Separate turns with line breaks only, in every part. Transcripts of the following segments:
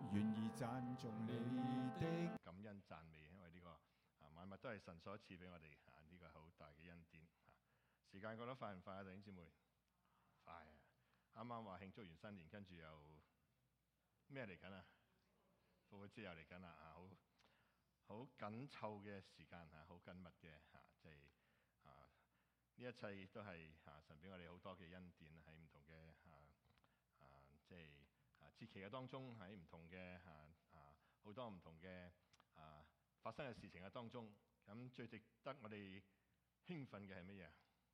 願意讚頌你的
感恩讚美，因為呢個萬物都係神所賜俾我哋呢個好大嘅恩典時間過得快唔快啊？弟兄姊妹，快啊！啱啱話慶祝完新年，跟住又咩嚟緊啊？復活節又嚟緊啦好緊湊嘅時間好緊密嘅即係呢一切都係神俾我哋好多嘅恩典喺唔同嘅即係節期嘅當中，喺唔同嘅好多唔同嘅發生嘅事情嘅當中，咁最值得我哋興奮嘅係乜嘢？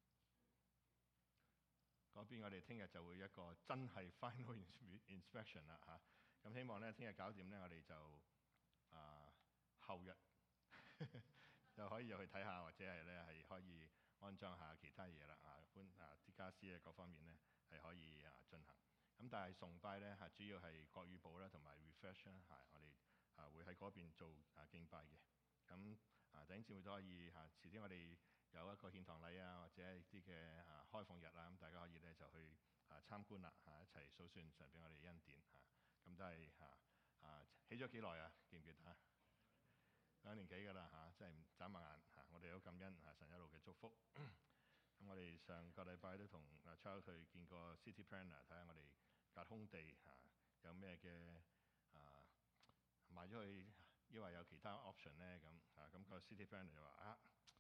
嗰邊我哋聽日就會一個真係 final inspection 啦咁希望咧聽日搞掂咧，我哋就後日就可以入去睇下，或者係咧係可以安裝下其他嘢啦搬啲家私啊各方面咧係可以進行。咁但係崇拜咧主要係國語部啦同埋 refresh 啦我哋會喺嗰邊做敬拜嘅。咁弟兄姊妹都可以遲啲我哋有一個獻堂禮或者係啲嘅開放日咁大家可以咧就去參觀啦一齊數算神俾我哋恩典咁都係起咗幾耐啊？記唔記得2年幾㗎啦真係唔眨下眼我哋好感恩神一路嘅祝福。咁我哋上個禮拜都同Charles去見過 City Planner， 睇下我哋隔空地有咩嘅賣咗去，因為有其他 option 咧咁個 City Planner 就話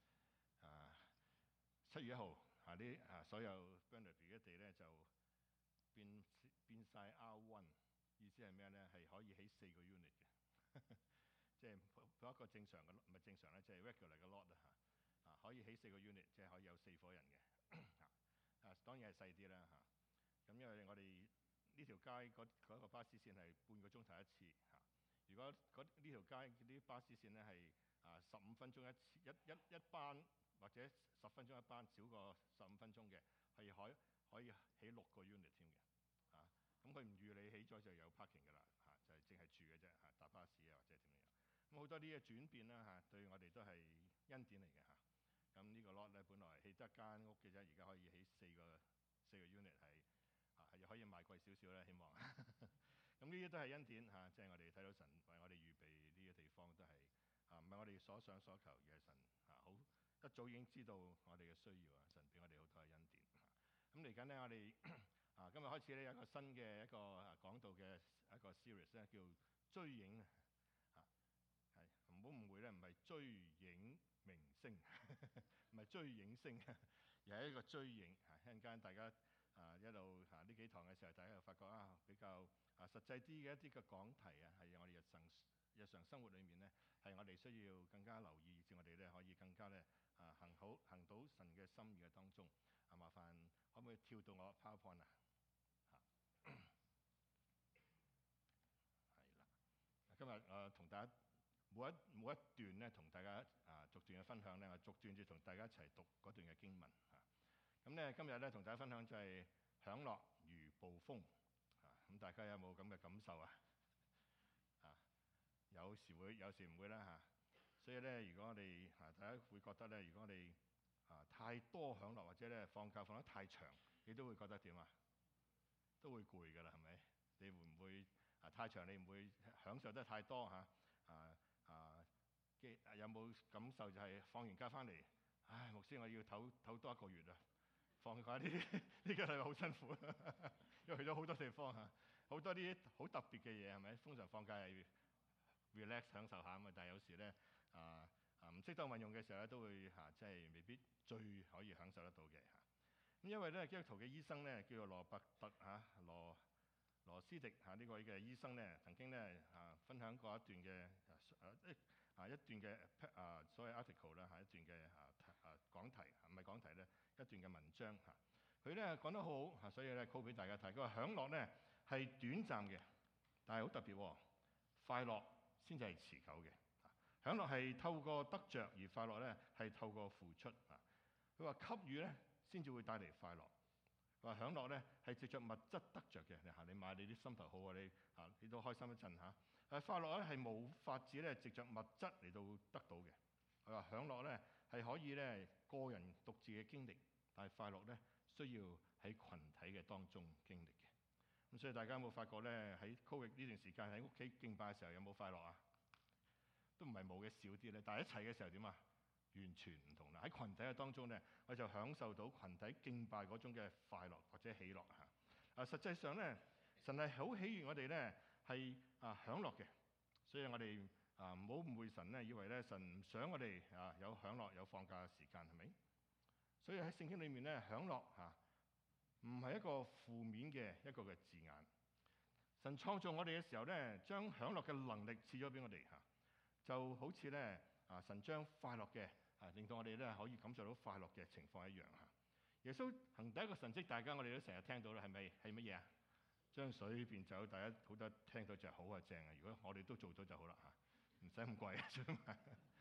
7月1號啲所有 Burnaby 嘅地咧就變晒 R1， 意思係咩咧？係可以起4個 unit 嘅，即係嗰一個正常嘅唔係正常咧，即係 regular 嘅 lot 可以起4個 unit， 即係可以有4伙人嘅當然係細啲啦咁因為我哋呢條街嗰個巴士線係半個鐘頭一次如果呢條街啲巴士線咧係15分鐘一次一班，或者10分鐘一班，少過15分鐘嘅係可以起6個 unit 添嘅咁佢唔預你起咗就有 parking 㗎啦就係淨係住嘅啫搭巴士或者點樣咁好多啲嘅轉變啦對我哋都係恩典嚟嘅咁呢個 lot 咧本來起得間屋嘅啫，而家可以起4個 unit 係可以賣貴少少咧，希望咁呢啲都係恩典即係我哋睇到神為我哋預備呢個地方都係唔係我哋所想所求，而係神好一早已經知道我哋嘅需要神俾我哋好多嘅恩典咁嚟緊呢，我哋今日開始咧有一個新嘅一個講道嘅一個 series 咧，叫追影係唔好誤會咧，唔係追影明星唔係追影星而係一個追影一陣間大家一路呢幾堂嘅時候，大家又發覺比較實際啲嘅一啲嘅講題係我哋日常生活裏面咧係我哋需要更加留意，以至我哋咧可以更加咧行到神嘅心意嘅當中麻煩可唔可以跳到我 PowerPoint 係啦。今日同大家每一段咧同大家逐段嘅分享咧，我逐段就同大家一齊讀嗰段嘅經文咁咧今日咧同大家分享就係享樂如暴風咁大家有冇咁嘅感受有時會有時唔會啦所以咧如果我哋大家會覺得咧，如果我哋太多享樂或者咧放假放得太長，你都會覺得點都會攰㗎啦，係咪？你會唔會太長？你唔會享受得太多有冇感受就係放完假翻嚟，牧師我要唞多1個月放假呢個禮拜好辛苦因為去咗好多地方好多啲好特別嘅嘢係咪？通常放假係 relax 享受下但係有時咧唔識得運用嘅時候咧，都會即係未必最可以享受得到嘅咁因為咧基督徒嘅醫生咧叫做羅伯特羅斯迪呢位嘅醫生咧，曾經咧分享過一段嘅一段嘅所謂 article 啦一段嘅講題唔係講題咧，一段嘅文章佢咧講得好好所以咧 call 俾大家睇。佢話享樂咧係短暫嘅，但係好特別快樂先至係持久嘅享樂係透過得着，而快樂咧係透過付出佢話給予咧先至會帶嚟快樂。佢話享樂咧係藉着物質得着嘅你買你啲心頭好你都開心一陣快樂咧係冇法子咧藉着物質嚟到得到嘅。佢話享樂咧係可以咧個人獨自嘅經歷，但係快樂咧需要喺群體嘅當中經歷嘅。 咁所以大家有冇發覺咧？喺 Covid 呢段時間喺屋企敬拜嘅時候有冇快樂啊？都唔係冇嘅，少啲咧。但係一齊嘅時候點啊？完全唔同啦！喺群體嘅當中咧，我就享受到群體敬拜嗰種嘅快樂或者喜樂嚇。實際上咧，神係好喜悅我哋咧係享樂嘅，所以我哋唔好誤會神咧，以為咧神唔想我哋有享樂有放假嘅時間，係咪？所以喺聖經裏面咧，享樂唔係一個負面嘅一個嘅字眼。神創造我哋嘅時候咧，將享樂嘅能力賜咗俾我哋嚇，就好似咧神將快樂嘅令到我哋咧可以感受到快樂嘅情況一樣嚇。耶穌行第一個神蹟，大家我哋都成日聽到啦，係咪係乜嘢啊？將水變酒，大家好多聽到就係好啊正啊！如果我哋都做咗就好啦嚇，唔使咁貴啊！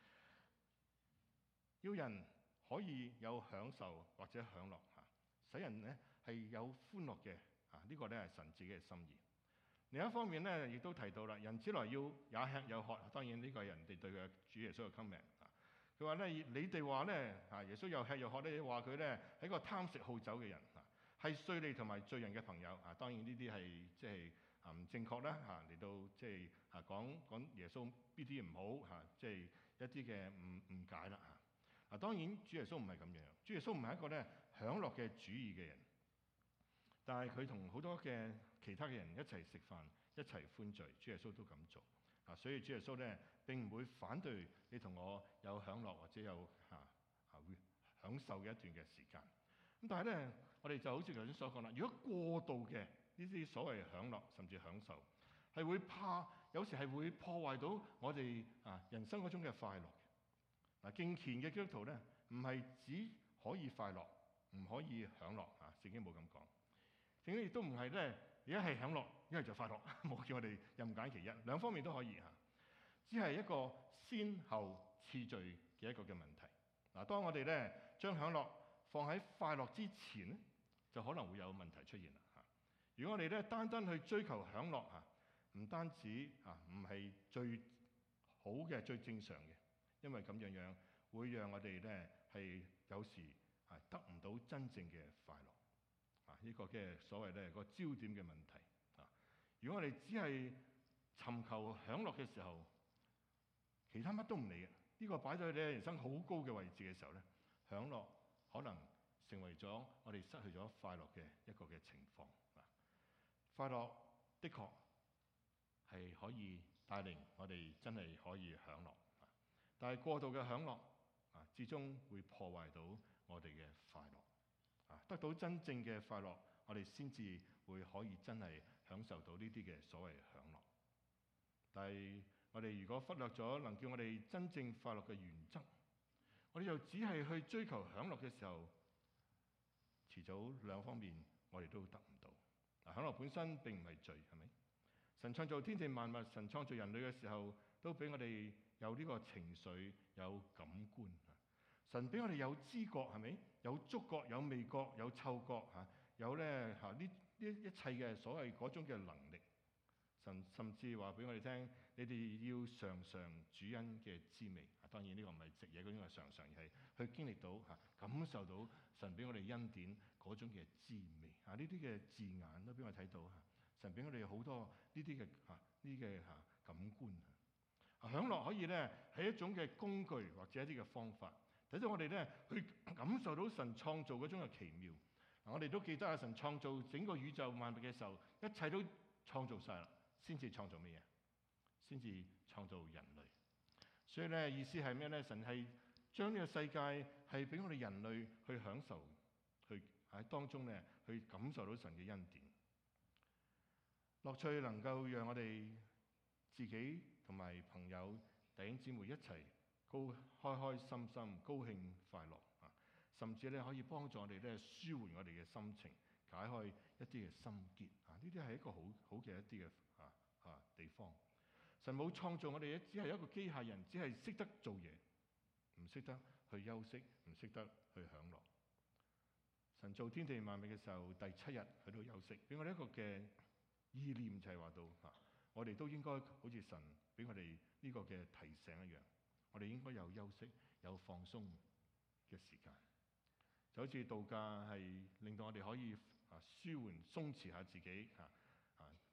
要人可以有享受或者享樂嚇，使人咧係有歡樂嘅呢個咧係神自己嘅心意。另一方面咧，亦都提到啦，人子來要也吃有喝。當然呢個係人哋對佢主耶穌嘅 comment。佢話咧，你哋話咧耶穌又吃又喝咧，話佢咧係一個貪食好酒嘅人係稅吏同埋罪人嘅朋友當然呢啲係即係唔正確啦嚟到即係講耶穌呢啲唔好即係一啲嘅誤解啦當然主耶穌唔係咁樣，主耶穌唔係一個咧享樂嘅主義嘅人，但係佢同好多嘅其他嘅人一齊食飯，一齊歡聚，主耶穌都咁做所以主耶穌咧並唔會反對你同我有享樂或者有會享受嘅一段嘅時間。咁但係咧，我哋就好似頭先所講啦，如果過度嘅呢啲所謂享樂甚至享受，係會有時係會破壞到我哋人生嗰種嘅快樂嘅。敬虔嘅基督徒咧，唔係只可以快樂，唔可以享樂聖經冇咁講。聖經亦都唔係咧，一係享樂，一係就快樂，冇叫我哋任揀其一，兩方面都可以只係一個先後次序嘅一個嘅問題。當我哋咧將享樂放喺快樂之前咧，就可能會有問題出現啦如果我哋咧單單去追求享樂唔單止唔係最好嘅、最正常嘅，因為咁樣會讓我哋咧係有時得唔到真正嘅快樂呢個嘅所謂咧個焦點嘅問題如果我哋只係尋求享樂嘅時候，其他乜都唔理嘅，呢個擺咗喺你人生好高嘅位置嘅時候咧，享樂可能成為咗我哋失去咗快樂嘅一個嘅情況快樂的確係可以帶領我哋真係可以享樂但係過度嘅享樂至終會破壞到我哋嘅快樂得到真正嘅快樂，我哋先至會可以真係享受到呢啲嘅所謂享樂。但係我哋如果忽略咗能叫我哋真正快樂嘅原則，我哋又只係去追求享樂嘅時候，遲早兩方面我哋都得唔到。享樂本身並唔係罪，係咪？神創造天地萬物，神創造人類嘅時候，都俾我哋有呢個情緒、有感官。神俾我哋有知覺，係咪？有觸覺、有味覺、有嗅覺有咧呢一切嘅所謂嗰種嘅能力。神甚至話俾我哋聽，你哋要嘗嘗主恩嘅滋味。當然呢個唔係食嘢嗰種嘅嘗嘗，而係去經歷到感受到神俾我哋恩典嗰種嘅滋味。呢啲嘅字眼都俾我睇到神俾我哋好多呢啲嘅感官。享樂可以咧係一種嘅工具或者一啲嘅方法，睇到我哋咧去感受到神創造嗰種嘅奇妙。我哋都記得神創造整個宇宙萬物嘅時候，一切都創造晒啦，先至創造乜嘢？先至創造人類。所以咧意思係咩咧？神係將呢個世界係俾我哋人類去享受，去喺當中咧去感受到神嘅恩典。樂趣能夠讓我哋自己同埋朋友弟兄姊妹一齊開開心心、高興快樂甚至咧可以幫助我哋咧舒緩我哋嘅心情，解開一啲嘅心結呢啲係一個好嘅一啲嘅地方。神冇創造我哋只係一個機械人，只係識得做嘢，唔識得去休息，唔識得去享樂。神造天地萬物嘅時候，第7日佢都休息，俾我哋一個嘅意念就係話到我哋都應該好似神俾我哋呢個嘅提醒一樣，我哋應該有休息、有放鬆嘅時間。就好似度假係令到我哋可以舒緩鬆弛下自己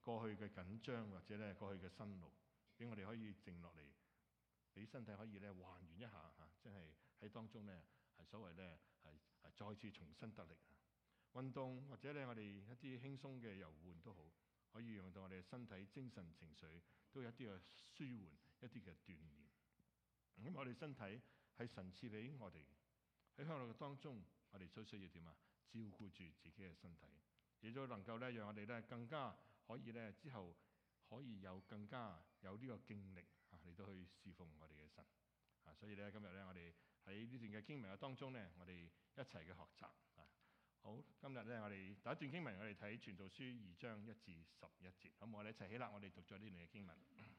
過去嘅緊張或者咧過去嘅辛勞，俾我哋可以靜落嚟，俾身體可以咧還原一下嚇，真係喺當中咧係所謂咧係再次重新得力啊！運動或者咧我哋一啲輕鬆嘅遊玩都好，可以讓到我哋嘅身體、精神、情緒都有一啲嘅舒緩，一啲嘅鍛鍊。咁我哋身體係神賜俾我哋，喺享樂嘅當中，我哋都需要點啊？照顧住自己嘅身體，亦都能夠咧讓我哋咧更加可以咧之後可以有更加有呢個勁力啊嚟到去侍奉我哋嘅神啊！所以咧今日咧我哋喺呢段嘅經文嘅當中咧，我哋一齊嘅學習啊！好，今日咧我哋第一段經文，我哋睇《傳道書》2章1至11節，咁我哋一齊起立，我哋讀咗呢段嘅經文。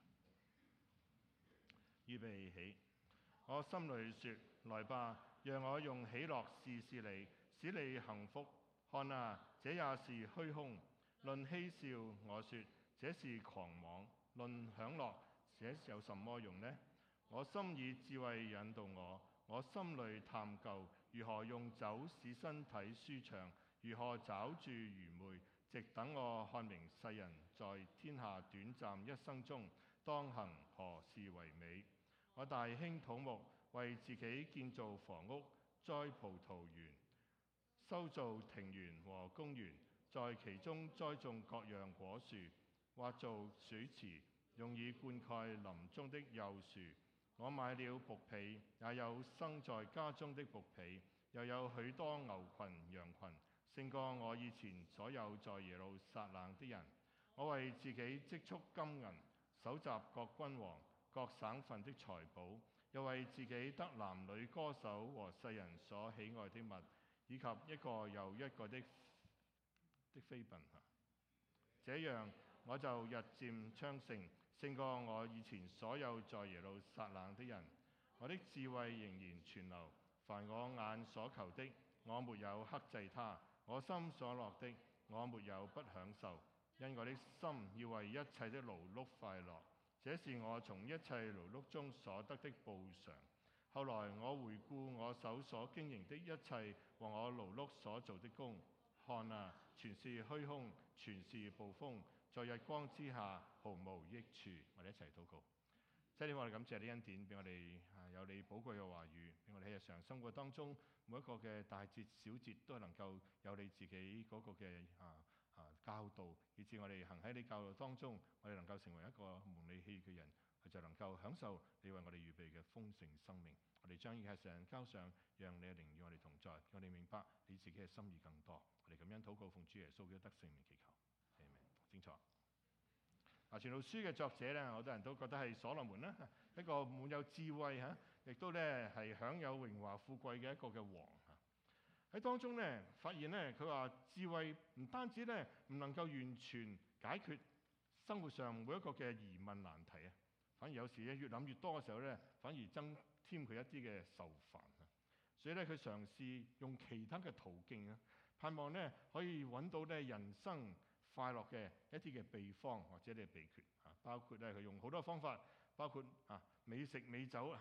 預備起，我心裏說：來吧，讓我用喜樂試試你，使你幸福。看啊，這也是虛空。論嬉笑，我說這是狂妄；論享樂，這有什麼用呢？我心以智慧引導我，我心裏探究如何用酒使身體舒暢，如何抓住愚昧，直等我看明世人在天下短暫一生中當行何事為美。我大興土木，為自己建造房屋，栽葡萄園，修造庭園和公園，在其中栽種各樣果樹，挖造水池，用以灌溉林中的幼樹。我買了僕婢，也有生在家中的僕婢，又有許多牛群羊群，勝過我以前所有在耶路撒冷的人。我為自己積蓄金銀，搜集各君王、各省份的財寶，又為自己得男女歌手和世人所喜愛的物，以及一個又一個的妃嬪。這樣我就日漸昌盛，勝過我以前所有在耶路撒冷的人。我的智慧仍然存留，凡我眼所求的，我沒有克制它；我心所樂的，我沒有不享受。因我的心要為一切的勞碌快樂，這是我從一切勞碌中所得的報償。後來我回顧我手所經營的一切和我勞碌所做的工，看啊，全是虛空，全是捕風，在日光之下毫無益處。我哋一齊禱告。即係我哋感謝你恩典，俾我哋有你寶貴嘅話語，俾我哋喺日常生活當中每一個嘅大節小節都係能夠有你自己嗰個嘅教導，以致我哋行喺你教導當中，我哋能夠成為一個蒙你喜嘅人，佢就能夠享受你為我哋預備嘅豐盛生命。我哋將以下世人交上，讓你嘅靈與我哋同在，我哋明白你自己嘅心意更多。我哋咁樣禱告，奉主耶穌基督得聖名祈求，阿們。清楚。傳道書嘅作者咧，好多人都覺得係所羅門啦，一個滿有智慧嚇，亦都咧係享有榮華富貴嘅一個嘅王嚇。喺當中咧，發現咧，佢話智慧唔單止咧唔能夠完全解決生活上每一個嘅疑問難題啊，反而有時咧越諗越多嘅時候咧，反而增添佢一啲嘅愁煩啊。所以咧，佢嘗試用其他嘅途徑啊，盼望咧可以揾到咧人生快樂嘅一啲嘅秘方或者啲秘訣啊，包括咧佢用好多方法，包括美食美酒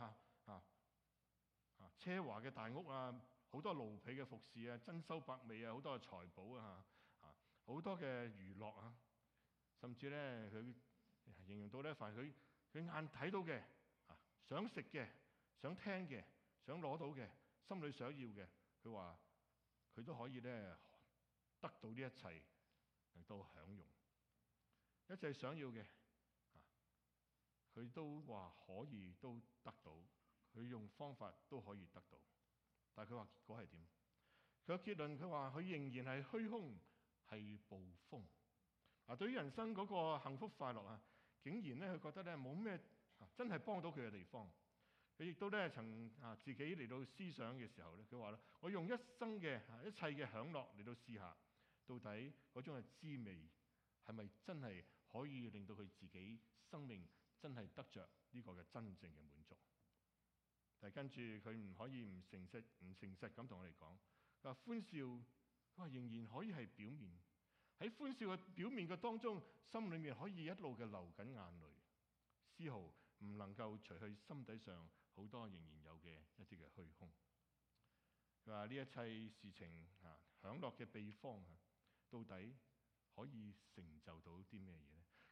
奢華嘅大屋啊，好多奴婢嘅服侍啊，珍饈百味啊，好多嘅財寶啊，好多嘅娛樂啊，甚至咧佢形容到咧凡佢眼睇到嘅想食嘅、想聽嘅、想攞到嘅、心裏想要嘅，佢話佢都可以咧得到呢一切。嚟到享用一切想要嘅，佢都話可以都得到，佢用方法都可以得到。但係佢話結果係點？佢嘅結論，佢話佢仍然係虛空，係捕風。對於人生嗰個幸福快樂啊，竟然咧佢覺得咧冇咩真係幫到佢嘅地方。佢亦都咧曾自己嚟到思想嘅時候咧，佢話咧：我用一生嘅一切嘅享樂嚟到試下。到底嗰種嘅滋味係咪真係可以令到佢自己生命真係得着呢個嘅真正嘅滿足？但係跟住佢唔可以唔誠實咁同我哋講，佢話歡笑，佢話仍然可以係表面，喺歡笑嘅表面嘅當中，心裏面可以一路嘅流緊眼淚，絲毫唔能夠除去心底上好多仍然有嘅一啲嘅虛空。佢話呢一切事情享樂嘅秘方到底可以成就到啲咩嘢呢？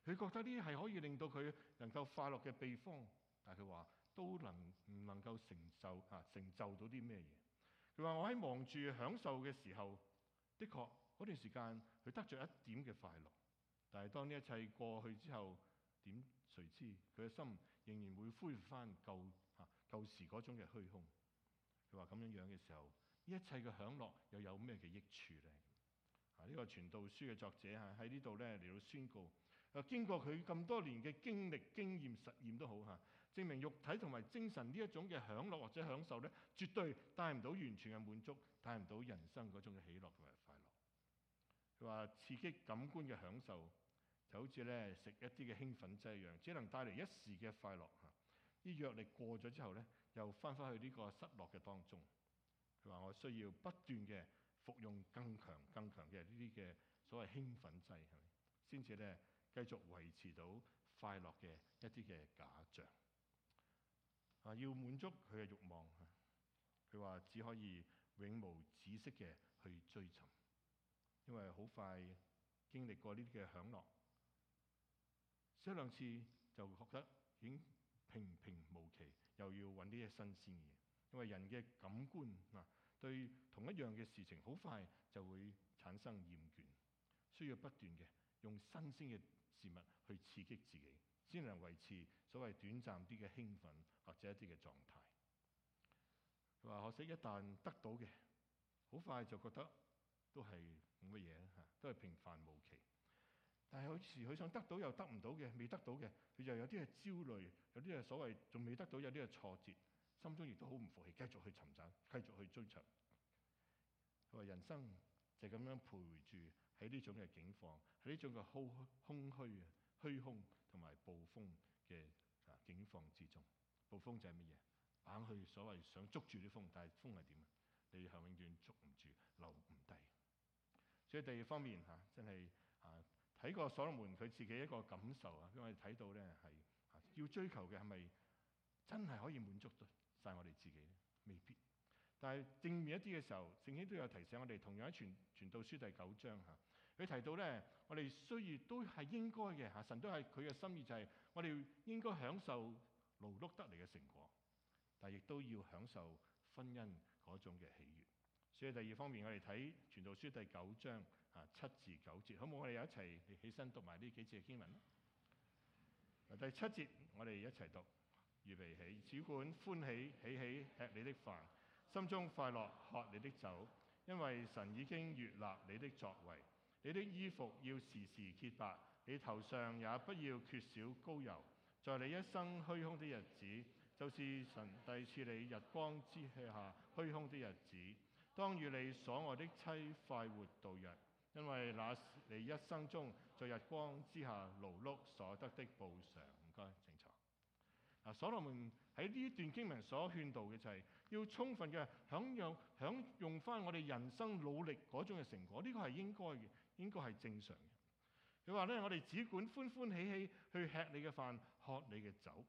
佢覺得呢啲係可以令到佢能夠快樂嘅秘方，但係佢話都唔能夠成就到啲咩嘢？佢話我喺忙住享受嘅時候，的確嗰段時間佢得着一點嘅快樂，但係當呢一切過去之後，誰知佢嘅心仍然會恢復翻舊時嗰種嘅虛空。佢話咁樣嘅時候，呢一切嘅享樂又有咩嘅益處呢？呢個傳道書嘅作者喺呢度咧嚟到宣告，經過佢咁多年嘅經歷、經驗、實驗都好證明肉體同埋精神呢一種嘅享樂或者享受咧，絕對帶唔到完全嘅滿足，帶唔到人生嗰種嘅喜樂同埋快樂。佢話刺激感官嘅享受就好似咧食一啲嘅興奮劑一樣，只能帶嚟一時嘅快樂啲藥力過咗之後咧，又翻返去呢個失落嘅當中。佢話我需要不斷嘅服用更強嘅呢啲嘅所謂興奮劑，係咪先至咧繼續維持到快樂嘅一啲嘅假象？要滿足佢嘅慾望，佢話只可以永無止息嘅去追尋，因為好快經歷過呢啲嘅享樂，一兩次就覺得已經平無奇，又要揾啲新鮮嘅嘢。因為人嘅感官對同一樣嘅事情好快就會產生厭倦，需要不斷嘅用新鮮嘅事物去刺激自己，先能維持所謂短暫啲嘅興奮或者一啲嘅狀態。佢話可惜一旦得到嘅，好快就覺得都係冇乜嘢，都係平凡無奇。但係有時佢想得到又得唔到嘅，未得到嘅，佢就有啲係焦慮，有啲係所謂仲未得到，有啲係挫折，心中亦都好唔服氣，繼續去尋找，繼續去追尋。佢話人生就咁樣徘徊住喺呢種嘅境況，喺呢種嘅空虛、虛空同埋暴風嘅境況之中。暴風就係乜嘢？硬去所謂想捉住啲風，但係風係點啊？你係永遠捉唔住，留唔低。所以第二方面真係睇過所羅門佢自己一個感受因為睇到咧係要追求嘅係咪真係可以滿足晒我哋自己咧？未必。但係正面一啲嘅時候，聖經都有提醒我哋，同樣喺傳道書第9章佢提到咧，我哋需要都係應該嘅神都係佢嘅心意，就係我哋應該享受勞碌得嚟嘅成果，但係亦都要享受婚姻嗰種嘅喜悅。所以第二方面，我哋睇傳道書第9章7至9節，好唔好？我哋一齊起身讀埋呢幾節嘅經文。第7節我哋一齊讀，預備起，只管歡喜，喜吃你的飯，心中快樂喝你的酒，因為神已經悅納你的作為。你的衣服要時時潔白，你頭上也不要缺少膏油。在你一生虛空的日子，就是神第賜你日光之下虛空的日子，當與你所愛的妻快活度日，因為那是你一生中在日光之下勞碌所得的報償。唔該，請坐。所羅門喺呢段經文所勸導嘅就係要充分嘅享用翻我哋人生努力嗰種嘅成果，呢個係應該嘅，應該係正常嘅。佢話咧，我哋只管歡歡喜喜去吃你嘅飯，喝你嘅酒，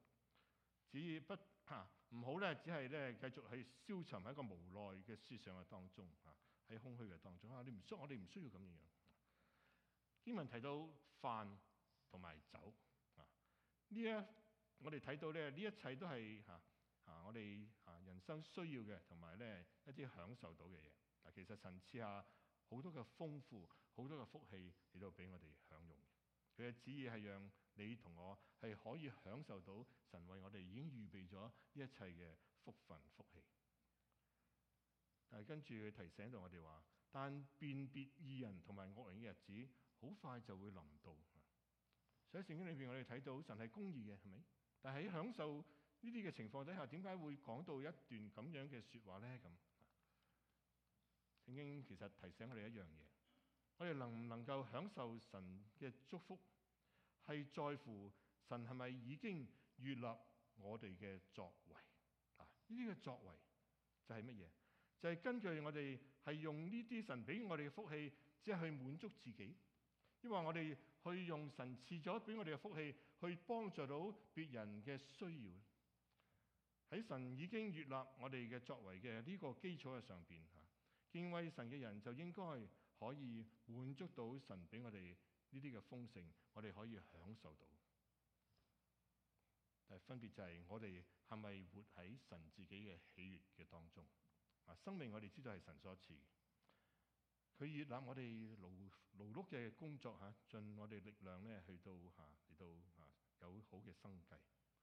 唔好咧，只係咧繼續去消沉喺一個無奈嘅思想嘅當中喺空虛嘅當中我哋唔需要咁樣。經文提到飯同埋酒我哋睇到咧，呢一切都係我哋人生需要嘅，同埋咧一啲享受到嘅嘢。其實神賜下好多嘅豐富，好多嘅福氣嚟到俾我哋享用。佢嘅旨意係讓你同我係可以享受到神為我哋已經預備咗呢一切嘅福分福氣。但係跟住佢提醒到我哋話，但辨別義人同埋惡人嘅日子好快就會臨到。所以聖經裏邊我哋睇到神係公義嘅，係咪？但係喺享受呢啲嘅情況底下，點解會講到一段咁樣嘅説話呢？咁聖經其實提醒我哋一樣嘢，我哋能唔能夠享受神嘅祝福，係在乎神係咪已經悅納我哋嘅作為。呢啲嘅作為就係乜嘢？就係根據我哋係用呢啲神俾我哋嘅福氣，只係去滿足自己，因為我哋去用神賜咗俾我哋嘅福氣，去幫助到別人嘅需要。喺神已經悅納我哋嘅作為嘅呢個基礎嘅上邊，敬畏神嘅人就應該可以滿足到神俾我哋呢啲嘅豐盛，我哋可以享受到。但係分別就係我哋係咪活喺神自己嘅喜悅嘅當中？生命我哋知道係神所賜嘅，佢悅納我哋勞碌嘅工作盡我哋力量咧去到嚟到有好嘅生計。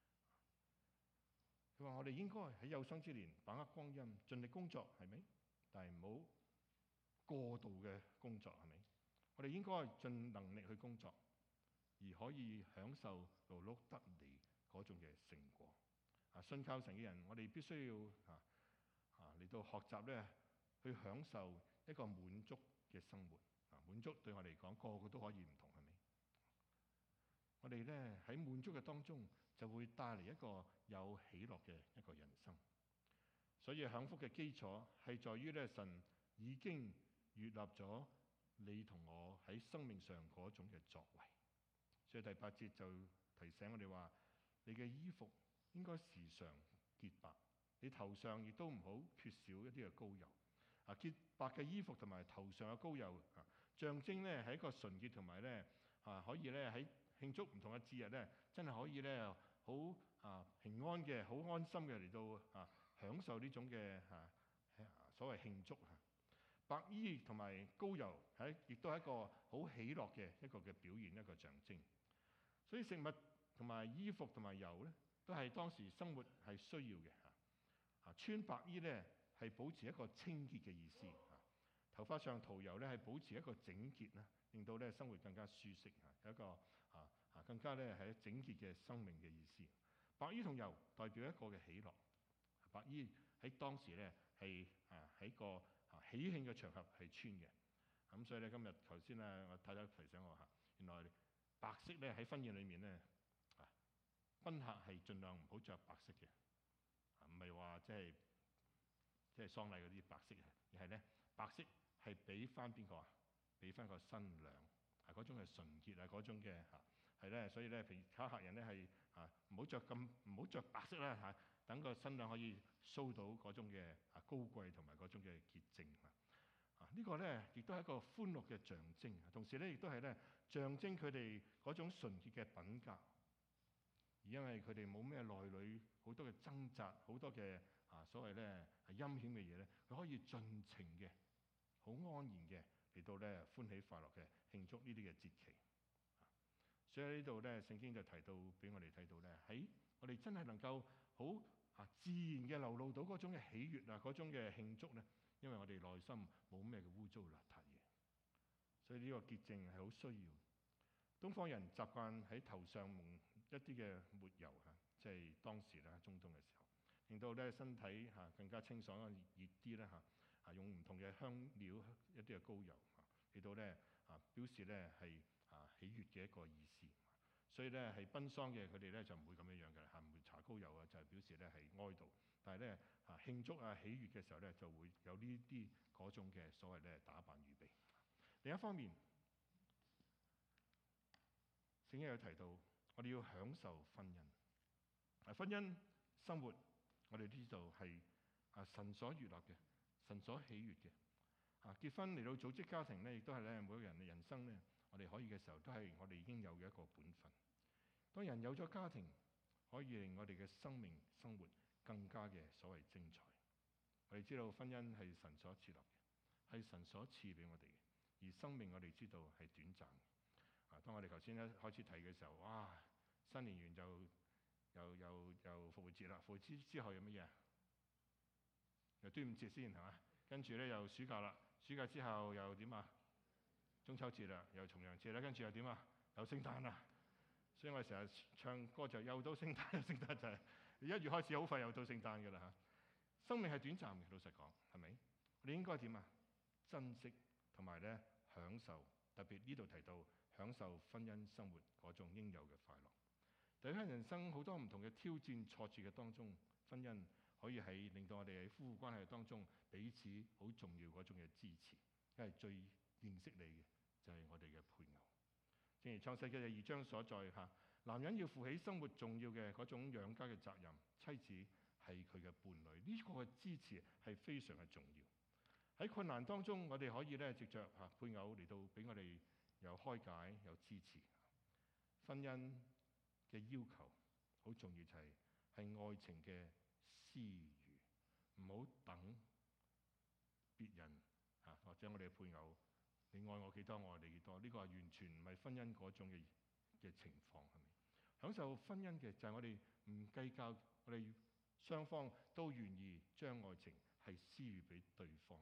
佢話我哋應該喺有生之年把握光陰，盡力工作，係咪？但係唔好過度嘅工作，係咪？我哋應該盡能力去工作，而可以享受勞碌得嚟嗰種嘅成果。信靠神嘅人，我哋必須要嚟到學習咧，去享受一個滿足嘅生活。滿足對我嚟講，個個都可以唔同，係咪？我哋咧喺滿足嘅當中，就會帶嚟一個有喜樂嘅一個人生。所以享福嘅基礎係在於咧，神已經悅納咗你同我喺生命上嗰種嘅作為。所以第8節就提醒我哋話：你嘅衣服應該時常潔白，你頭上亦都唔好缺少一啲嘅膏油。潔白嘅衣服同埋頭上嘅膏油，象徵咧係一個純潔，同埋咧可以咧喺慶祝唔同嘅節日咧，真係可以咧好平安嘅、好安心嘅嚟到享受呢種嘅所謂慶祝。白衣同埋膏油亦都係一個好喜樂嘅一個嘅表現，一個象徵。所以食物同埋衣服同埋油咧，都係當時生活係需要嘅。穿白衣咧係保持一個清潔嘅意思。頭髮上塗油咧係保持一個整潔啦，令到咧生活更加舒適，有一個更加咧係整潔嘅生命嘅意思。白衣同油代表一個嘅喜樂。白衣喺當時咧係喺個喜慶嘅場合係穿嘅。咁所以咧今日頭先咧我太太提醒我原來白色咧喺婚宴裏面咧賓客係盡量唔好着白色嘅，唔係話即係喪禮嗰啲白色，而係咧白色係俾翻邊個俾翻個新娘，嗰種係純潔嗰種嘅係咧。所以咧，譬如客人咧係唔好着白色啦等個新娘可以 show 到嗰種嘅高貴同埋嗰種嘅潔淨。呢個咧亦都係一個歡樂嘅象徵，同時咧亦都係咧象徵佢哋嗰種純潔嘅品格。而因為佢哋冇咩內裏好多嘅掙扎，好多嘅所謂咧係陰險嘅嘢咧，佢可以盡情嘅、好安然嘅嚟到咧歡喜快樂嘅慶祝呢啲嘅節期。所以喺呢度咧，聖經就提到俾我哋睇到咧，喺我哋真係能夠好自然嘅流露到嗰種嘅喜悅嗰種嘅慶祝咧，因為我哋內心冇咩嘅污糟邋遢嘢，所以呢個潔淨係好需要。東方人習慣喺頭上蒙一啲嘅抹油即係當時咧中東嘅時候，令到咧身體更加清爽熱啲咧用唔同嘅香料一啲嘅膏油嚟到咧表示咧係喜悅嘅一個意思。所以咧係奔喪嘅佢哋咧就唔會咁樣嘅唔會搽膏油就係表示咧係哀悼。但係咧慶祝喜悅嘅時候咧就會有呢啲嗰種嘅所謂咧打扮預備。另一方面，聖經有提到我哋要享受婚姻。婚姻生活我哋知道係神所悅納嘅，神所喜悅嘅。結婚嚟到組織家庭咧，亦都係咧每個人嘅人生咧，我哋可以嘅時候都係我哋已經有嘅一個本分。當人有咗家庭，可以令我哋嘅生命生活更加嘅所謂精彩。我哋知道婚姻係神所設立嘅，係神所賜俾我哋嘅，而生命我哋知道係短暫嘅。當我哋頭先一開始提嘅時候，哇！新年完就又復活節啦，復活節之後有乜嘢？又端午節先係嘛？跟住咧又暑假啦，暑假之後又點啊？中秋節啦，又重陽節啦，跟住又點啊？有聖誕啦。所以我哋成日唱歌就又到聖誕，聖誕就係1月開始，好快又到聖誕㗎啦。生命係短暫嘅，老實講係咪？你應該點啊？珍惜同埋咧享受，特別呢度提到享受婚姻生活嗰種應有嘅快樂。喺人生好多唔同嘅挑戰挫折嘅當中，婚姻可以係令到我哋喺夫婦關係當中彼此好重要嗰種嘅支持，因為最認識你嘅就係我哋嘅配偶。正如創世記2章所在男人要負起生活重要嘅嗰種養家嘅責任，妻子係佢嘅伴侶，呢個嘅支持係非常嘅重要。喺困難當中，我哋可以咧藉着配偶嚟到俾我哋有開解，有支持。婚姻嘅要求好重要，就係愛情嘅私語，唔好等別人或者我哋嘅配偶，你愛我幾多，我愛你幾多，呢個係完全唔係婚姻嗰種嘅情況，係咪？享受婚姻嘅就係我哋唔計較，我哋雙方都願意將愛情係私語俾對方，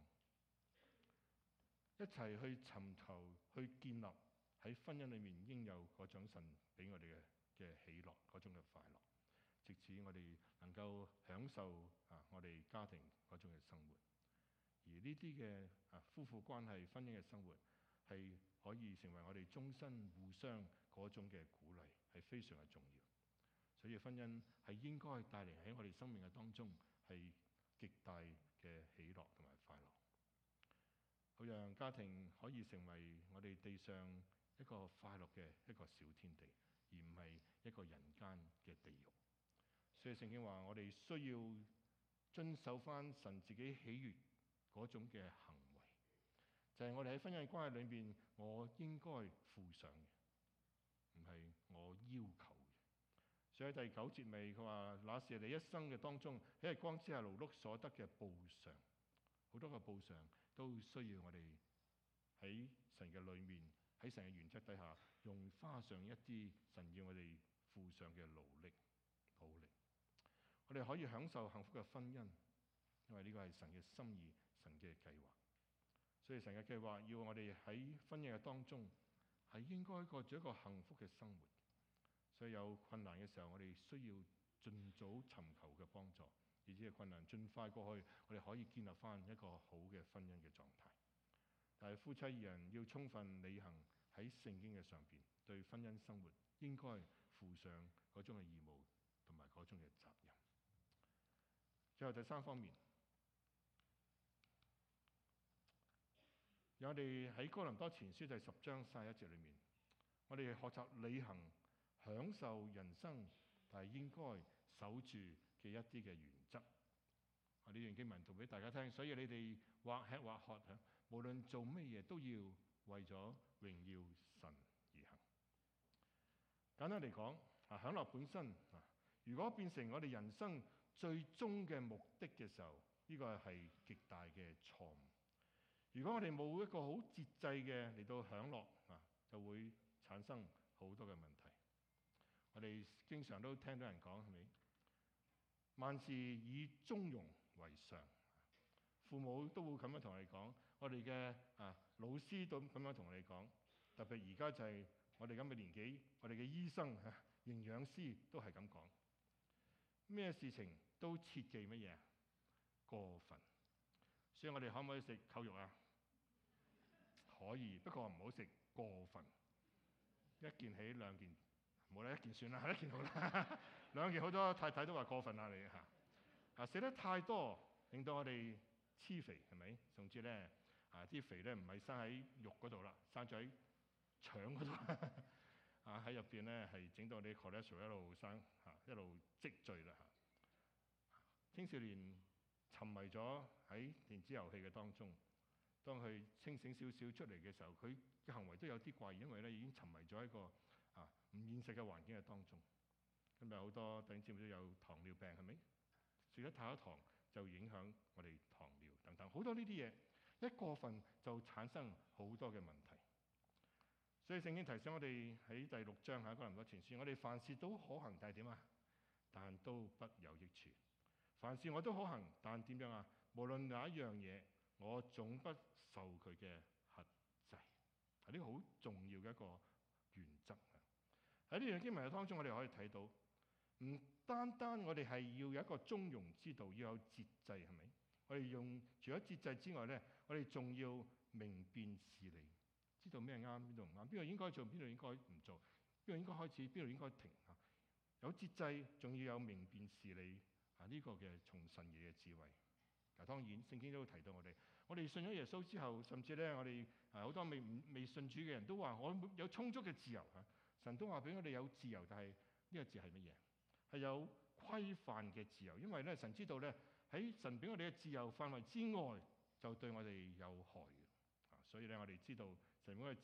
一齊去尋求、去建立喺婚姻裏面應有嗰種神俾我哋嘅喜樂，嗰種嘅快樂，藉此我哋能夠享受我哋家庭嗰種嘅生活。而呢啲嘅夫婦關係、婚姻嘅生活係可以成為我哋終身互相嗰種嘅鼓勵，係非常嘅重要。所以婚姻係應該帶嚟喺我哋生命嘅當中係極大嘅喜樂同埋快樂，好讓家庭可以成為我哋地上一個快樂嘅一個小天地，而唔係一個人間嘅地獄。所以聖經話我哋需要遵守翻神自己喜悅嗰種嘅行為，就係我哋喺婚姻關係裏面，我應該付上嘅，唔係我要求嘅。所以喺第9節尾佢話，那是你一生嘅當中喺日光之下勞碌所得嘅報償。好多嘅報償都需要我哋喺神嘅裏面，喺神嘅原則底下，花上一啲神要我哋付上嘅努力。我哋可以享受幸福嘅婚姻，因為呢個係神嘅心意，神嘅計劃。所以神嘅計劃要我哋喺婚姻嘅當中係應該過住一個幸福嘅生活。所以有困難嘅時候，我哋需要盡早尋求嘅幫助，而且困難盡快過去，我哋可以建立翻一個好嘅婚姻嘅狀態。但係夫妻二人要充分履行喺聖經嘅上邊對婚姻生活應該負上嗰種嘅義務同埋嗰種嘅責任。最後第3方面，有我哋喺哥林多前書第10章31節裏面，我哋學習履行享受人生，但係應該守住嘅一啲嘅原則。我呢段經文讀俾大家聽，所以你哋或吃或喝，無論做乜嘢都要為咗榮耀神而行。簡單嚟講，享樂本身如果變成我哋人生最終嘅目的嘅時候，呢個係極大嘅錯誤。如果我哋冇一個好節制嘅嚟到享樂就會產生好多嘅問題。我哋經常都聽到人講，係咪？萬事以中庸為上。父母都會咁樣同我哋講，我哋嘅老師都咁樣同我哋講。特別而家就係我哋咁嘅年紀，我哋嘅醫生、營養師都係咁講。咩事情都切忌乜嘢？過分。所以我哋可唔可以食扣肉啊？可以，不過唔好食過分。一件起兩件。冇啦，一件算啦，一件好啦。兩件好多太太都話過分啦，你食得太多，令到我哋黐肥，係咪？甚至咧啲肥咧唔係生喺肉嗰度啦，生咗喺腸嗰度。喺入邊咧係整到你 cholesterol 一路生一路積聚啦。青少年沉迷咗喺電子遊戲嘅當中，當佢清醒少少出嚟嘅時候，佢嘅行為都有啲怪異，因為咧已經沉迷咗一個唔現實嘅環境嘅當中。今日好多弟兄姊妹都有糖尿病，係咪？食得太多糖就影響我哋糖尿等等，好多呢啲嘢一過分就產生好多嘅問題。所以聖經提醒我哋喺第6章哥林多前書，我哋凡事都可行，但係點啊？但都不有益處。凡事我都可行，但點樣啊？無論哪一樣嘢，我總不受佢嘅轄制。呢個好重要嘅一個原則。喺呢樣經文嘅當中，我哋可以睇到，唔單單我哋係要有一個中庸之道，要有節制，係咪？我哋除咗節制之外咧，我哋仲要明辨事理，知道咩啱，邊度唔啱，邊度應該做，邊度應該唔做，邊度應該開始，邊度應該停。有節制，仲要有明辨事理呢個嘅從神而嘅智慧。當然聖經都提到我哋信咗耶穌之後，甚至咧我哋好多未信主嘅人都話我有充足嘅自由。神都話俾我哋有自由，但係呢個字係乜嘢？係有規範嘅自由，因為咧神知道咧喺神俾我哋嘅自由範圍之外，就對我哋有害嘅。所以咧我哋知道神俾我哋自由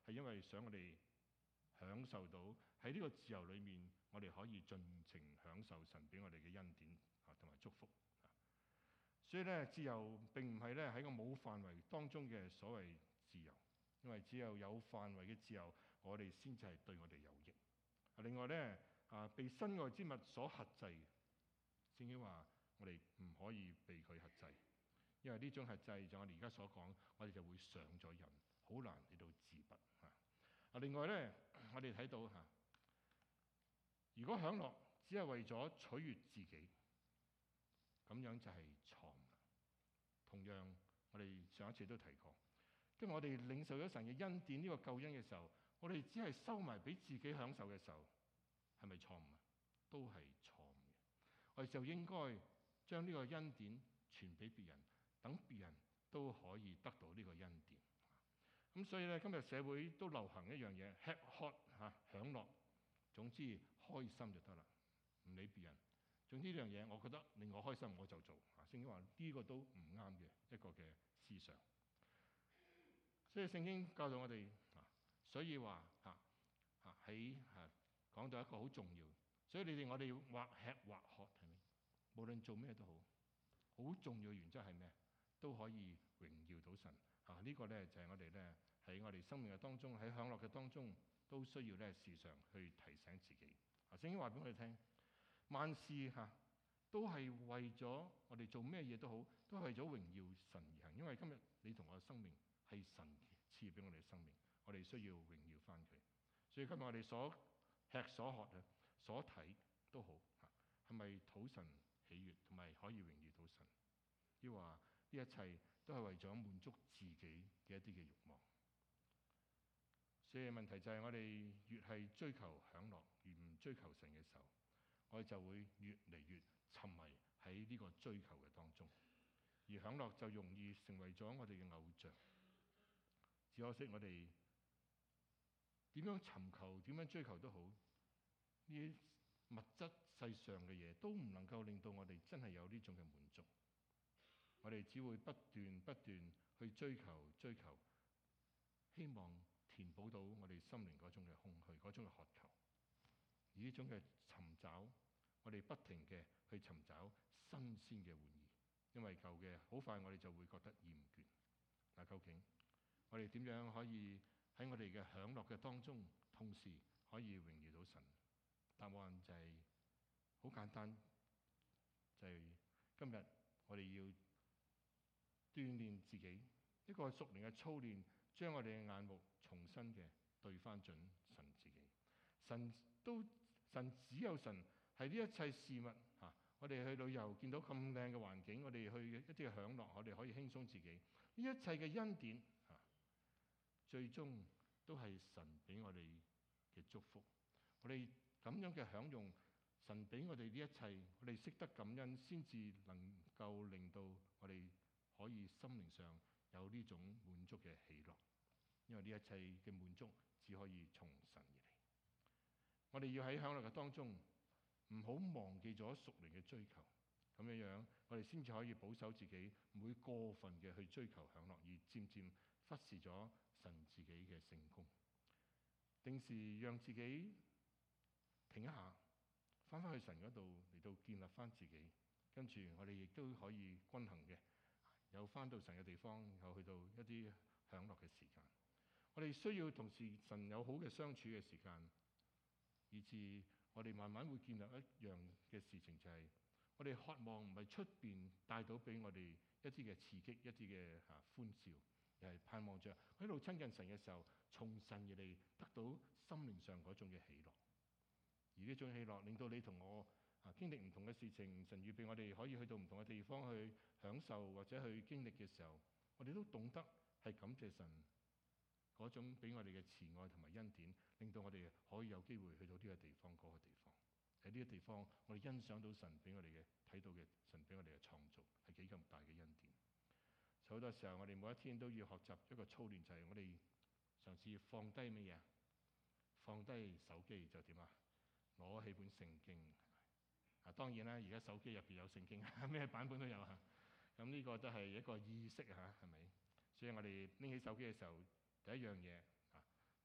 係因為想我哋享受到喺呢個自由裏面，我哋可以盡情享受神俾我哋嘅恩典同埋祝福。所以咧，自由並唔係咧喺個冇範圍當中嘅所謂自由，因為只有範圍嘅自由，我哋先至係對我哋有益。另外咧，被身外之物所轄制嘅，聖經話我哋唔可以被佢轄制，因為呢種轄制就我哋而家所講，我哋就會上咗癮，好難嚟到自拔嚇。另外咧，我哋睇到嚇，如果享樂只係為咗取悅自己，咁樣就係錯誤啦。同樣，我哋上一次都提過，當我哋領受咗神嘅恩典呢個救恩嘅時候，我哋只係收埋俾自己享受嘅時候，係咪錯誤啊？都係錯誤嘅。我哋就應該將呢個恩典傳俾別人，等別人都可以得到呢個恩典。咁所以咧，今日社會都流行一樣嘢，吃喝享樂，總之開心就得啦，唔理別人。總之呢樣嘢，我覺得令我開心我就做。聖經話呢個都唔啱嘅一個嘅思想。所以聖經教導我哋所以話喺講到一個好重要。所以我哋或吃或喝係咪？無論做咩都好，好重要嘅原則係咩？都可以榮耀到神。呢個咧就係我哋咧喺我哋生命嘅當中，喺享樂嘅當中，都需要咧時常去提醒自己。聖經話俾我哋聽，萬事都係為咗我哋做咩嘢都好，都係為咗榮耀神而行。因為今日你同我嘅生命係神賜俾我哋嘅生命，我哋需要榮耀翻佢。所以今日我哋所吃所喝嘅、所睇都好，係咪討神喜悅，同埋可以榮耀到神？抑或呢一切都係為咗滿足自己嘅一啲嘅慾望。所以問題就係我哋越係追求享樂，越唔追求神嘅時候，我哋就會越嚟越沉迷喺呢個追求嘅當中，而享樂就容易成為咗我哋嘅偶像。只可惜我哋點樣尋求、點樣追求都好，呢啲物質世上嘅嘢都唔能夠令到我哋真係有呢種嘅滿足。我哋只會不斷去追求，希望填補到我哋心靈嗰種嘅空虛、嗰種嘅渴求。而呢種嘅尋找，我哋不停嘅去尋找新鮮嘅玩意，因為舊嘅好快我哋就會覺得厭倦。究竟我哋點樣可以喺我哋嘅享樂嘅當中，同時可以榮耀到神？答案就係好簡單，就係今日我哋要鍛鍊自己一個屬靈嘅操練，將我哋嘅眼目重新嘅對翻準神自己。神只有神係呢一切事物我哋去旅遊見到咁靚嘅環境，我哋去一啲嘅享樂，我哋可以輕鬆自己。呢一切嘅恩典最終都係神俾我哋嘅祝福。我哋咁樣嘅享用神俾我哋呢一切，我哋識得感恩，先至能夠令到我哋可以心靈上有呢種滿足嘅喜樂。因為呢一切嘅滿足只可以從神而嚟。我哋要喺享樂嘅當中，唔好忘記咗屬靈嘅追求。咁樣我哋先至可以保守自己，唔會過分嘅去追求享樂，而漸漸忽視咗神自己嘅聖工。定時讓自己停一下，翻返去神嗰度嚟到建立翻自己，跟住我哋亦都可以均衡嘅，有翻到神嘅地方，有去到一啲享樂嘅時間。我哋需要同神有好嘅相處嘅時間，以至我哋慢慢會建立一樣嘅事情，就係我哋渴望唔係出邊帶到俾我哋一啲嘅刺激、一啲嘅歡笑，而係盼望着喺度親近神嘅時候，從神而嚟得到心靈上嗰種嘅喜樂。而呢種喜樂令到你同我經歷唔同嘅事情，神預備我哋可以去到唔同嘅地方去享受或者去經歷嘅時候，我哋都懂得係感謝神嗰種俾我哋嘅慈愛同埋恩典，令到我哋可以有機會去到呢個地方、嗰個地方。喺呢個地方，我哋欣賞到神俾我哋嘅睇到嘅神俾我哋嘅創造係幾咁大嘅恩典。好多時候，我哋每一天都要學習一個操練，就係我哋嘗試放低乜嘢？放低手機就點啊？攞起本聖經。當然啦，而家手機入邊有聖經，咩版本都有嚇。咁呢個都係一個意識嚇，係咪？所以我哋拎起手機嘅時候，第一樣嘢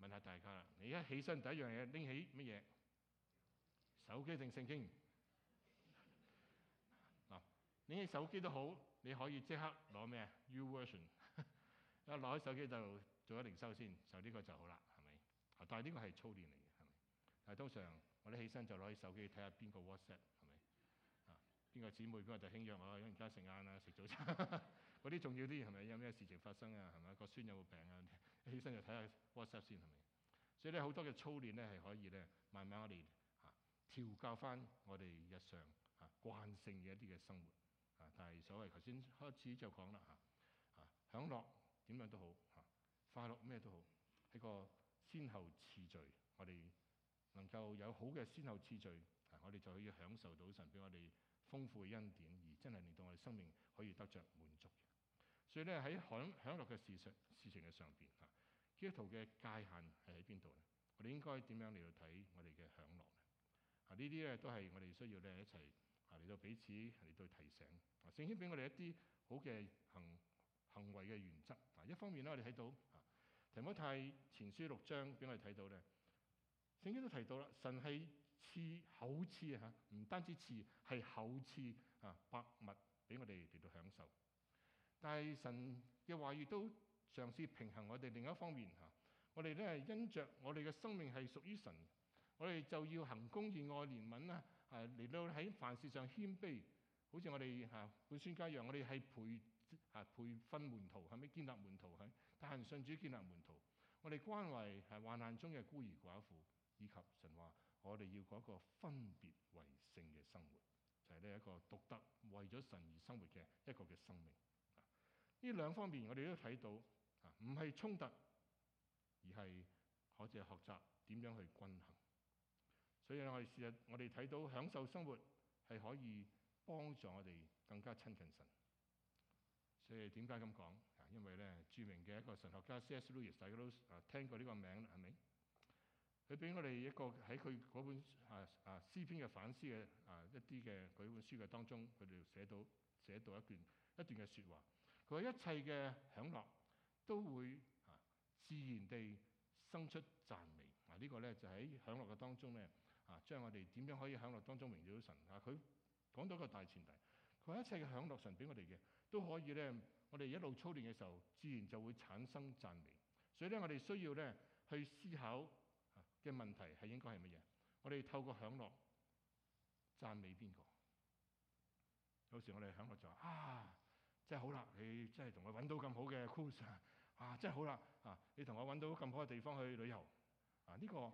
問下大家啦，你一起身第一樣嘢拎起乜嘢？手機定聖經？嗱，拎起手機都好，你可以即刻攞咩啊 ？YouVersion 一攞起手機就做咗靈修先，就呢個就好啦，係咪？但係呢個係操練嚟嘅，係咪？但係通常我哋起身就攞起手機睇下邊個 WhatsApp 係咪？邊個姊妹邊個弟兄約我，而家食晏啊，食早餐嗰啲重要啲係咪？有咩事情發生啊？係咪？個孫有冇病啊？起身就睇下 WhatsApp 先係咪？所以咧好多嘅操練咧係可以咧慢慢我哋調教翻我哋日常慣性嘅一啲嘅生活但係所謂頭先開始就講啦享樂點樣都好快樂咩都好，喺個先後次序，我哋能夠有好嘅先後次序我哋就可以享受到神俾我哋豐富嘅恩典，而真係令到我哋生命可以得着滿足。所以咧喺享樂嘅事情嘅上邊基督徒嘅界限係喺邊度咧？我哋應該點樣嚟到睇我哋嘅享樂咧？呢啲咧都係我哋需要咧一齊嚟到彼此嚟到提醒。聖經俾我哋一啲好嘅行為嘅原則。一方面咧，我哋睇到提摩太前書6章俾我哋睇到咧，聖經都提到啦，神係厚賜唔單止賜，係厚賜百物俾我哋嚟到享受。但係神嘅話語都嘗試平衡我哋另一方面我哋咧因着我哋嘅生命係屬於神，我哋就要行公義、愛憐憫啦，嚟到喺凡事上謙卑，好似我哋本宣家一樣，我哋係培訓門徒，係咪建立門徒？係帶人信主、建立門徒。我哋關懷患難中嘅孤兒寡婦，以及神話我哋要過一個分別為聖嘅生活，就係呢一個獨特為咗神而生活嘅一個嘅生命。呢兩方面我哋都睇到唔係衝突，而係我哋學習點樣去均衡。所以我哋事實我哋睇到享受生活係可以幫助我哋更加親近神。所以點解咁講？因為咧著名嘅一個神學家 C.S. Lewis 大家都聽過呢個名啦，係咪？佢俾我哋一個喺佢嗰本詩篇嘅反思嘅一啲嘅嗰本書嘅當中，佢哋寫到一段嘅説話。佢話一切嘅享樂都會自然地生出讚美。呢個咧就喺享樂嘅當中咧將我哋點樣可以享樂當中榮耀到神佢講到一個大前提，佢話一切嘅享樂神俾我哋嘅都可以咧，我哋一路操練嘅時候，自然就會產生讚美。所以咧，我哋需要咧去思考嘅問題係應該係乜嘢？我哋透過享樂讚美邊個？有時我哋享樂就話真係好啦，你真係同我揾到咁好嘅 cruise 真係好啦你同我揾到咁好嘅地方去旅遊呢個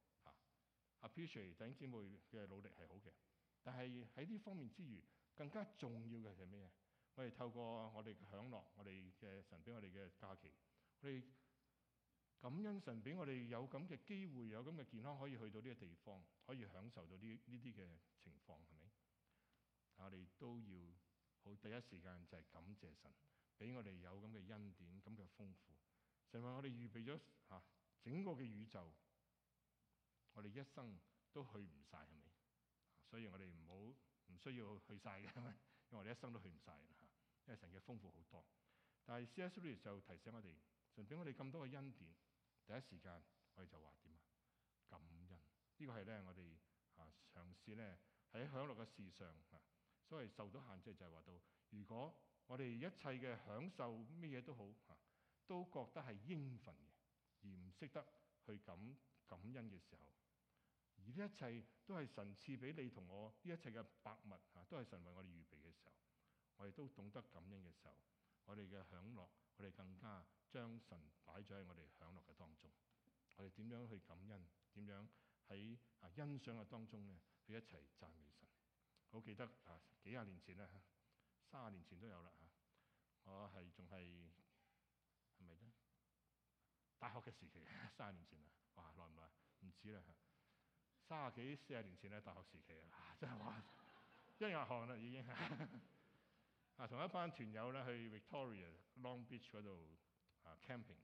appreciate 弟兄姊妹嘅努力係好嘅，但係喺呢方面之餘，更加重要嘅係咩嘢？我哋透過我哋嘅享樂，我哋嘅神俾我哋嘅假期，我哋感恩神俾我哋有咁嘅機會，有咁嘅健康可以去到呢個地方，可以享受到呢啲嘅情況，係咪？我哋都要好第一時間就係感謝神，俾我哋有咁嘅恩典，咁嘅豐富。神話我哋預備咗整個嘅宇宙，我哋一生都去唔晒，係咪？所以我哋唔需要去晒嘅，因為我哋一生都去唔晒因為神嘅豐富好多。但係 C.S. Lewis 就提醒我哋，神俾我哋咁多嘅恩典，第一時間我哋就話點感恩。呢個係咧我哋嘗試咧喺享樂嘅事上所謂受到限制就係話到，如果我哋一切嘅享受咩嘢都好都覺得係應份嘅，而唔識得去感恩嘅時候，而呢一切都係神賜俾你同我，呢一切嘅百物都係神為我哋預備嘅時候，我哋都懂得感恩嘅時候，我哋嘅享樂，我哋更加將神擺咗喺我哋享樂嘅當中。我哋點樣去感恩？點樣喺欣賞嘅當中咧，去一齊讚美神？好記得幾廿年前啦，30年前都有啦我仲係咪咧？大學嘅時期，30年前啦，哇耐唔耐？唔止啦，30幾40年前咧，大學時期真係哇一額汗啦已經同一班團友咧去 Victoria Long Beach 嗰度camping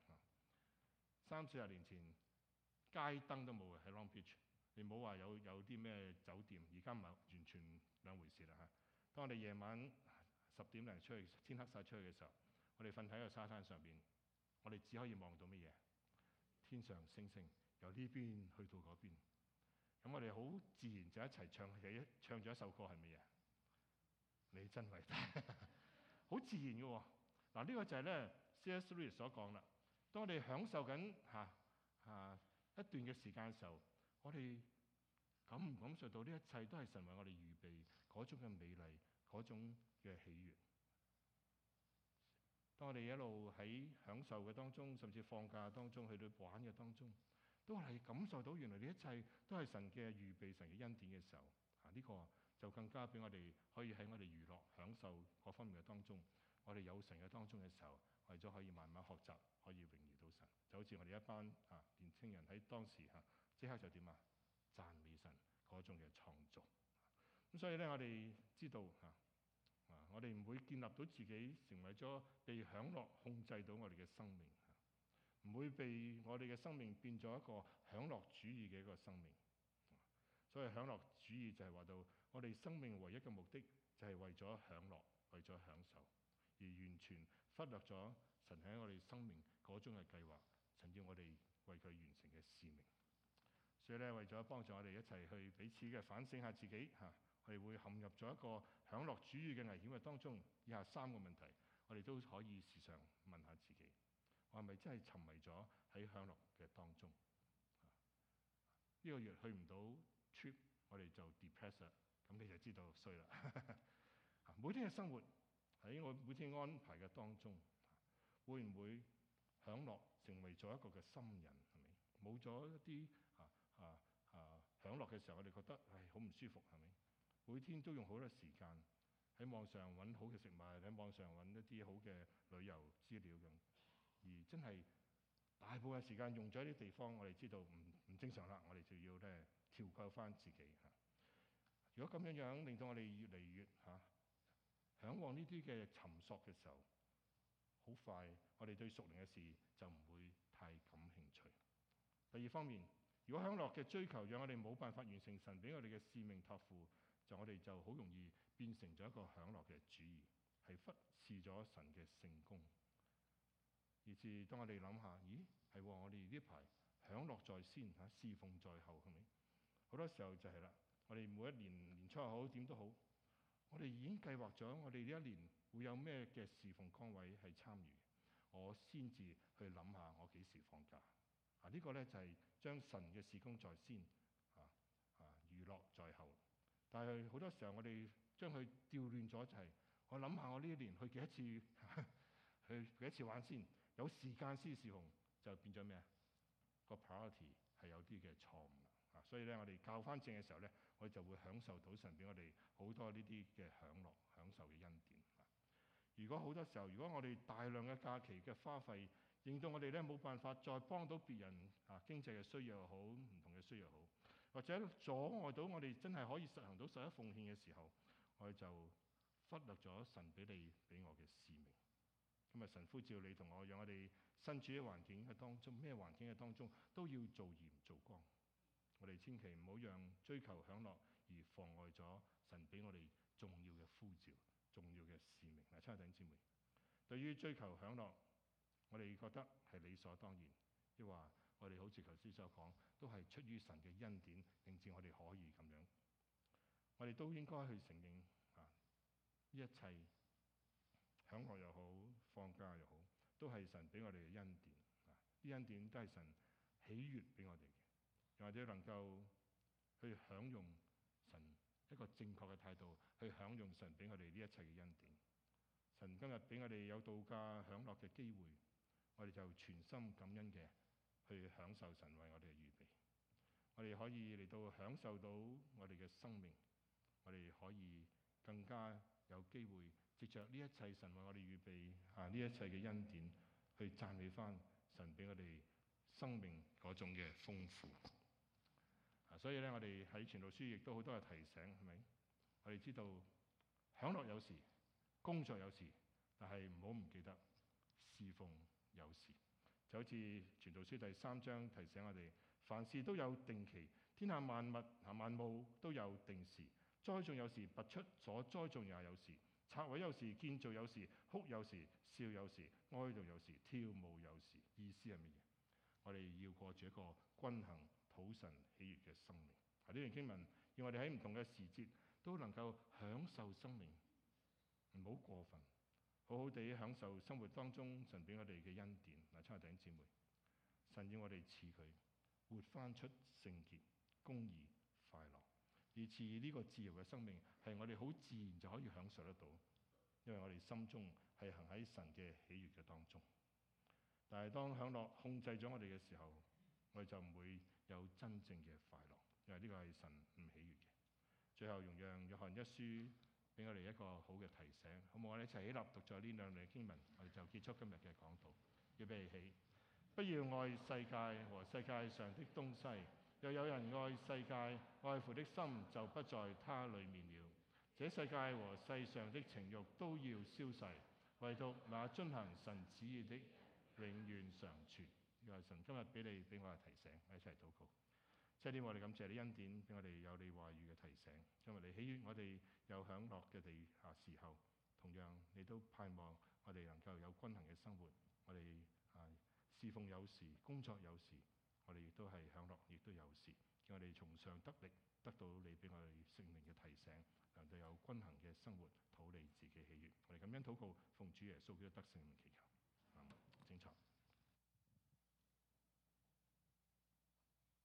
30-40年前街燈都冇喺 Long Beach， 你唔好話有啲咩酒店，而家唔係完全兩回事啦當我哋夜晚10點零出去，天黑晒出去嘅時候，我哋瞓喺個沙灘上邊，我哋只可以望到乜嘢？ 天上星星由呢邊去到嗰邊。咁我哋好自然就一齊唱咗一首歌係乜嘢？你真偉大，好自然嘅喎。嗱，呢個就係咧 C.S. Lewis 所講啦。當我哋享受緊一段嘅時間嘅時候，我哋感唔感受到呢一切都係神為我哋預備嗰種嘅美麗，嗰種嘅喜悅。當我哋一路喺享受嘅當中，甚至放假當中，去到玩嘅當中，都係感受到原來呢一切都係神嘅預備、神嘅恩典嘅時候，呢個就更加俾我哋可以喺我哋娛樂、享受各方面嘅當中，我哋有神嘅當中嘅時候，我哋都可以慢慢學習，可以榮耀到神。就好似我哋一班年青人喺當時即刻就點讚美神嗰種嘅創造。咁所以咧，我哋知道我哋唔會建立到自己成為咗被享樂控制到我哋嘅生命，唔會被我哋嘅生命變咗一個享樂主義嘅一個生命。所以享樂主義就係話到我哋生命唯一嘅目的就係為咗享樂，為咗享受，而完全忽略咗神喺我哋生命嗰種嘅計劃，神要我哋為佢完成嘅使命。所以咧，為咗幫助我哋一齊去彼此嘅反省下自己我哋會陷入咗一個享樂主義嘅危險嘅當中。以下3個問題，我哋都可以時常問下自己：我係咪真係沉迷咗喺享樂嘅當中？呢個月去唔到 trip， 我哋就 depressed 啦，咁你就知道衰啦。每天嘅生活喺我每天安排嘅當中，會唔會享樂成為咗一個嘅心癮？係咪冇咗一啲享樂嘅時候，我哋覺得好唔舒服，係咪？每天都用好多時間喺網上揾好嘅食物，喺網上揾一啲好嘅旅遊資料咁，而真係大部分時間用咗一啲地方，我哋知道唔正常啦，我哋就要咧調教翻自己。如果咁樣令到我哋越嚟越嚮往呢啲嘅尋索嘅時候，好快我哋對屬靈嘅事就唔會太感興趣。第二方面，如果享樂嘅追求讓我哋冇辦法完成神俾我哋嘅使命託付，我哋就好容易變成咗一個享樂嘅主義，係忽視咗神嘅聖工。以至當我哋諗下，咦係我哋呢排享樂在先侍奉在後，係咪？好多時候就係啦，我哋每一年年初又好點都好，我哋已經計劃咗我哋呢一年會有咩嘅侍奉崗位係參與，我先至去諗下我幾時放假。呢個咧就係將神嘅事工在先，娛樂在後。但係好多時候我哋將佢調亂咗，就係我諗下我呢一年去幾多次去幾多次玩先，有時間先侍奉，就變咗咩啊？個 priority 係有啲嘅錯誤啦。所以咧，我哋教翻正嘅時候咧，我哋就會享受到神俾我哋好多呢啲嘅享樂、享受嘅恩典。如果好多時候，如果我哋大量嘅假期嘅花費，令到我哋咧冇辦法再幫到別人經濟嘅需要又好，唔同嘅需要又好，或者阻礙到我哋真係可以實行到11奉獻嘅時候，我哋就忽略咗神俾你俾我嘅使命。咁神呼召你同我，讓我哋身處喺環境嘅當中，咩環境嘅當中都要做鹽做光。我哋千祈唔好讓追求享樂而妨礙咗神俾我哋重要嘅呼召、重要嘅使命。親愛弟兄姊妹，對於追求享樂，我哋覺得係理所當然，亦話我哋好似頭先所講，都係出於神嘅恩典，令至我哋可以咁樣。我哋都應該去承認呢一切享樂又好，放假又好，都係神俾我哋嘅恩典。啲恩典都係神喜悅俾我哋嘅，又或者能夠去享用神一個正確嘅態度，去享用神俾我哋呢一切嘅恩典。神今日俾我哋有度假享樂嘅機會，我哋就全心感恩嘅去享受神為我哋嘅預備。我哋可以嚟到享受到我哋嘅生命，我哋可以更加有機會藉着呢一切神為我哋預備呢一切嘅恩典，去讚美翻神俾我哋生命嗰種嘅豐富。所以咧，我哋喺傳道書亦都好多嘅提醒，係咪？我哋知道享樂有時，工作有時，但係唔好唔記得侍奉有時。就好似傳道書第3章提醒我哋，凡事都有定期，天下萬物萬務都有定時。栽種有時，拔出所栽種也有時；拆毀有時，建造有時；哭有時，笑有時；哀悼有時，跳舞有時。意思係乜嘢？ 我哋要過住一個均衡、討神喜悅嘅生命。呢段經文要我哋喺唔同嘅時節都能夠享受生命，唔好過分，好好地享受生活當中神俾我哋嘅恩典。親愛弟兄姊妹，神要我哋似佢，活翻出聖潔、公義、快樂，而似呢個自由嘅生命係我哋好自然就可以享受得到，因為我哋心中係行喺神嘅喜悅嘅當中。但係當享樂控制咗我哋嘅時候，我哋就唔會有真正嘅快樂，因為呢個係神唔喜悅嘅。最後容讓約翰一書俾我哋一個好嘅提醒，好唔好？我哋一齊起立讀咗呢兩段經文，我哋就結束今日嘅講道。預備起，不要愛世界和世界上的東西。若有人愛世界，愛父的心就不在他裡面了。這世界和世上的情慾都要消逝，唯獨那遵行神旨意的永遠常存。呢個係神今日俾我嘅提醒，我哋一齊禱告。謝天我哋感謝你恩典，俾我哋有你話語嘅提醒。因為你喜悅我哋有享樂嘅時候，同樣你都盼望我哋能夠有均衡嘅生活。我哋侍奉有時，工作有時，我哋亦都係享樂，亦都有時。叫我哋從上得力，得到你俾我哋聖靈嘅提醒，能夠有均衡嘅生活，討你自己喜悅。我哋咁樣禱告，奉主耶穌基督得勝名祈求。精彩。